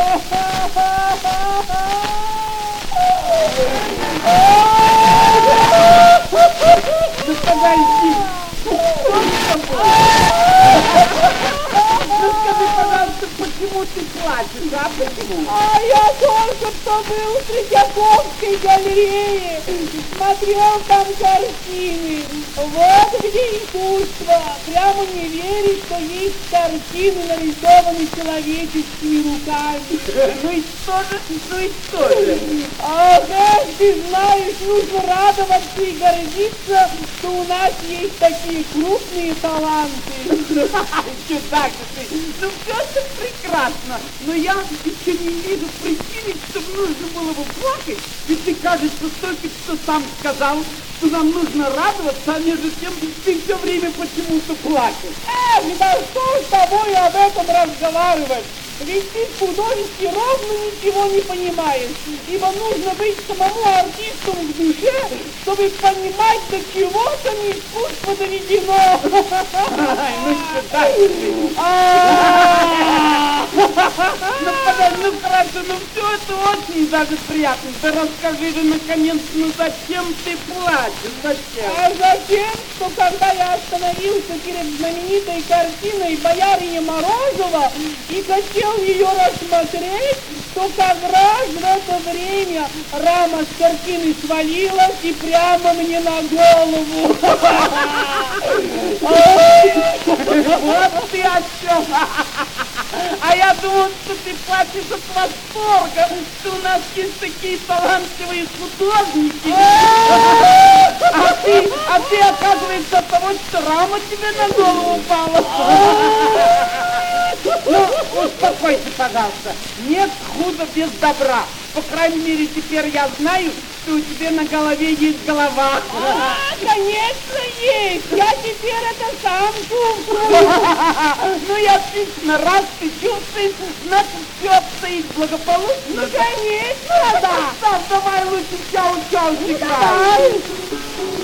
Ну подожди. Ну скажи, пожалуйста, почему ты плачешь, а почему? А я только что был в Третьяковской галерее, смотрел там картины. Вот где искусство. Прямо не веришь, что есть картины, нарисованы человеческими руками. Ну и что же? Ах, ты знаешь, нужно радоваться и гордиться, что у нас есть такие крупные таланты. Чудак ты, ну все это прекрасно, но я еще не вижу причины, чтобы нужно было бы плакать, ведь ты, кажется, только что сам сказал, что нам нужно радоваться, а между тем ты все время почему-то плачешь. Да что с тобой об этом разговаривать? Ведь ты в художестве ровно ничего не понимаешь, ибо нужно быть самому артистом в душе, чтобы понимать, до чего там искусство доведено. Ай, ну сюда. Ну подожди, ну хорошо, ну все это очень даже приятно. Да расскажи же наконец, ну зачем ты плачешь, зачем? А затем, что когда я остановился перед знаменитой картиной «Боярыня Морозова» и хотел ее рассмотреть, то как раз в это время рама с картины свалилась и прямо мне на голову. Вот ты о чем. А я думал, что ты плачешь от восторга, что у нас есть такие талантливые художники. А ты, оказывается, от того, что рама тебе на голову упала. Ну, успокойся, пожалуйста. Нет худа без добра. По крайней мере, теперь я знаю, что у тебя на голове есть голова. Конечно, есть. Я теперь это сам чувствую. Ну и отлично. Раз ты чувствуешь, значит, все обстоит благополучно. Конечно, да. Давай лучше чау-чау сыграем.